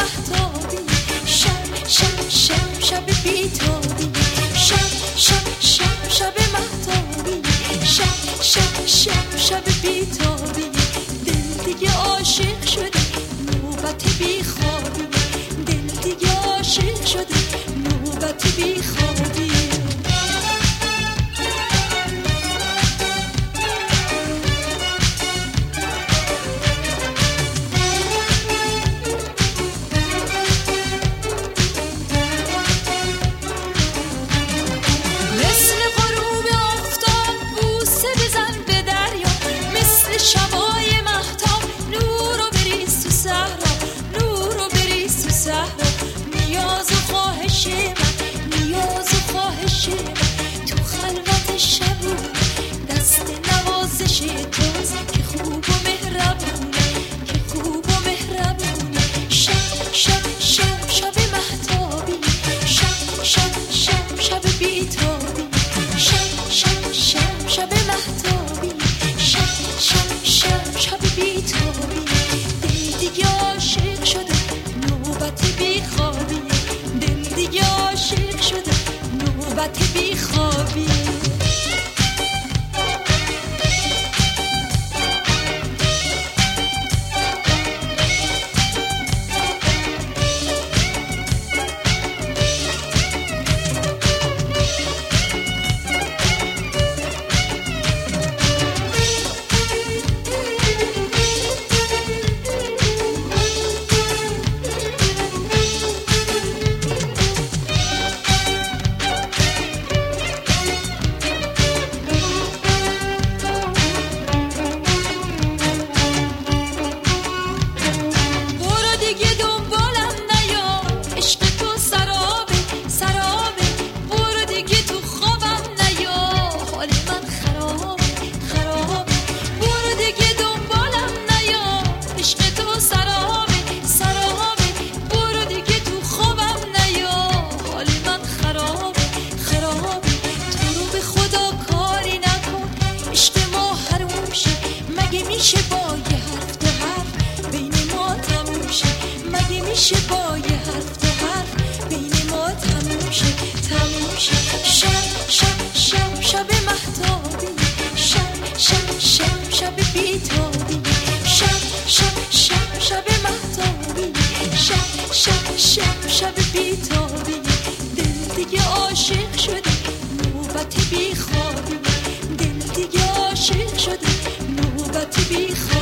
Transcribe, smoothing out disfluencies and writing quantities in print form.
مهتابی، شب شب شب شب بی‌تابی، شب شب شب شب مهتابی، شب شب شب شب بی‌تابی. دل دیگه عاشق شده نوبت بی‌خوابی، دل دیگه عاشق شده نوبت بی‌خوابی. شبای مهتاب نورو بریز تو صحرا، نورو بریز تو صحرا. نیاز و خواهش من، نیاز و خواهش من تو خلوت شبونه، دست نوازش توست که خوب و مهربونه، که خوب و مهربونه. شب شب شب شب مهتابی، شب شب شب شب بی‌تابی، شب شب شب شب مهتابی، شب شب شب شب بی‌تابی. دل دیگه عاشق شده نوبت بی‌خوابی، دل دیگه عاشق شده نوبت بی‌خوابی. میشه با یه حرف تو حرف بین ما تموم شه، مگه میشه با یه حرف تو حرف بین ما تموم شه، تموم شه. شب شب شب شب مهتابی، شب شب شب شب بی‌تابی، شب شب شب شب مهتابی، شب شب شب شب بی‌تابی. دل دیگه عاشق شده نوبت بی‌خوابی، دل دیگه عاشق شده نوبت بی‌خوابی.